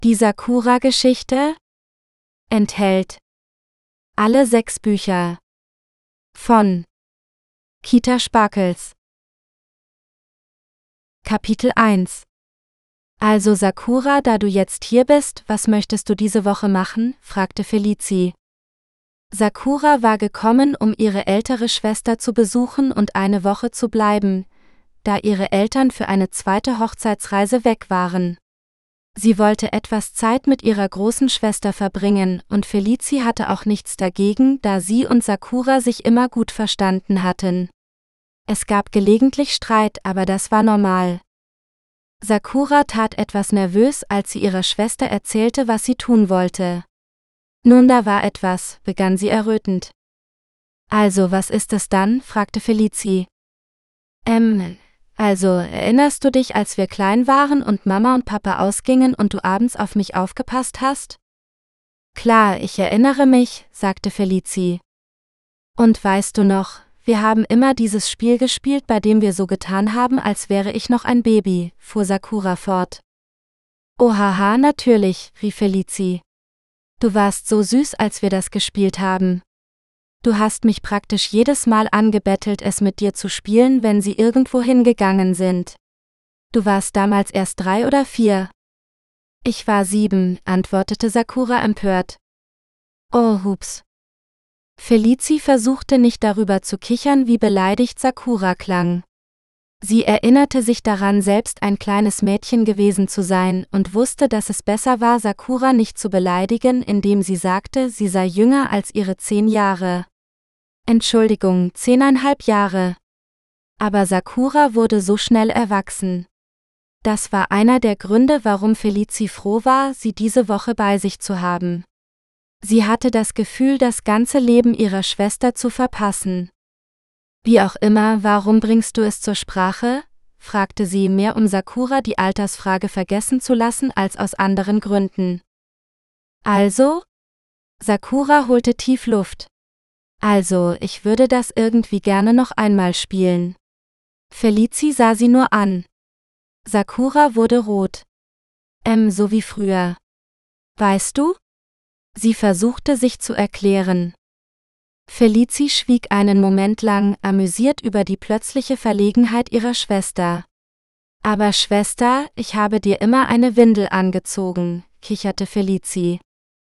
Die Sakura-Geschichte enthält alle 6 Bücher von Kita Sparkles. Kapitel 1. Also Sakura, da du jetzt hier bist, was möchtest du diese Woche machen? Fragte Felicie. Sakura war gekommen, um ihre ältere Schwester zu besuchen und eine Woche zu bleiben, da ihre Eltern für eine zweite Hochzeitsreise weg waren. Sie wollte etwas Zeit mit ihrer großen Schwester verbringen und Felicie hatte auch nichts dagegen, da sie und Sakura sich immer gut verstanden hatten. Es gab gelegentlich Streit, aber das war normal. Sakura tat etwas nervös, als sie ihrer Schwester erzählte, was sie tun wollte. Nun, da war etwas, begann sie errötend. Also, was ist es dann? Fragte Felicie. Also, erinnerst du dich, als wir klein waren und Mama und Papa ausgingen und du abends auf mich aufgepasst hast? Klar, ich erinnere mich, sagte Felicie. Und weißt du noch, wir haben immer dieses Spiel gespielt, bei dem wir so getan haben, als wäre ich noch ein Baby, fuhr Sakura fort. Oh haha, natürlich, rief Felicie. Du warst so süß, als wir das gespielt haben. Du hast mich praktisch jedes Mal angebettelt, es mit dir zu spielen, wenn sie irgendwo hingegangen sind. Du warst damals erst 3 oder 4. Ich war 7, antwortete Sakura empört. Oh, hups. Felicie versuchte nicht darüber zu kichern, wie beleidigt Sakura klang. Sie erinnerte sich daran, selbst ein kleines Mädchen gewesen zu sein und wusste, dass es besser war, Sakura nicht zu beleidigen, indem sie sagte, sie sei jünger als ihre 10 Jahre. Entschuldigung, 10,5 Jahre. Aber Sakura wurde so schnell erwachsen. Das war einer der Gründe, warum Felicie froh war, sie diese Woche bei sich zu haben. Sie hatte das Gefühl, das ganze Leben ihrer Schwester zu verpassen. Wie auch immer, warum bringst du es zur Sprache? Fragte sie, mehr um Sakura die Altersfrage vergessen zu lassen als aus anderen Gründen. Also? Sakura holte tief Luft. Also, ich würde das irgendwie gerne noch einmal spielen. Felicie sah sie nur an. Sakura wurde rot. So wie früher. Weißt du? Sie versuchte sich zu erklären. Felicie schwieg einen Moment lang, amüsiert über die plötzliche Verlegenheit ihrer Schwester. Aber Schwester, ich habe dir immer eine Windel angezogen, kicherte Felicie.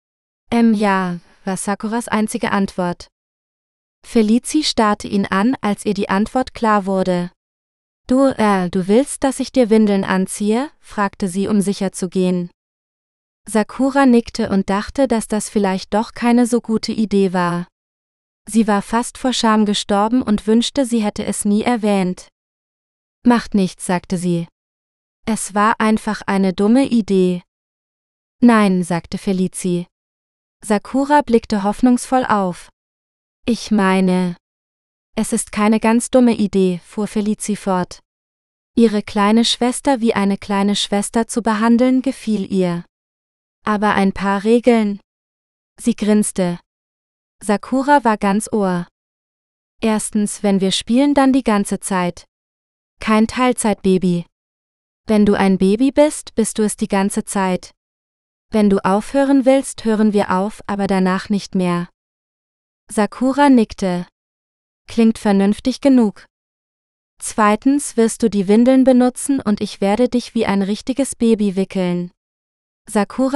Ja, war Sakuras einzige Antwort. Felicie starrte ihn an, als ihr die Antwort klar wurde. Du willst, dass ich dir Windeln anziehe? Fragte sie, um sicher zu gehen. Sakura nickte und dachte, dass das vielleicht doch keine so gute Idee war. Sie war fast vor Scham gestorben und wünschte, sie hätte es nie erwähnt. Macht nichts, sagte sie. Es war einfach eine dumme Idee. Nein, sagte Felicie. Sakura blickte hoffnungsvoll auf. Ich meine, es ist keine ganz dumme Idee, fuhr Felicie fort. Ihre kleine Schwester wie eine kleine Schwester zu behandeln, gefiel ihr. Aber ein paar Regeln. Sie grinste. Sakura war ganz Ohr. Erstens, wenn wir spielen, dann die ganze Zeit. Kein Teilzeitbaby. Wenn du ein Baby bist, bist du es die ganze Zeit. Wenn du aufhören willst, hören wir auf, aber danach nicht mehr. Sakura nickte. Klingt vernünftig genug. Zweitens wirst du die Windeln benutzen und ich werde dich wie ein richtiges Baby wickeln. Sakura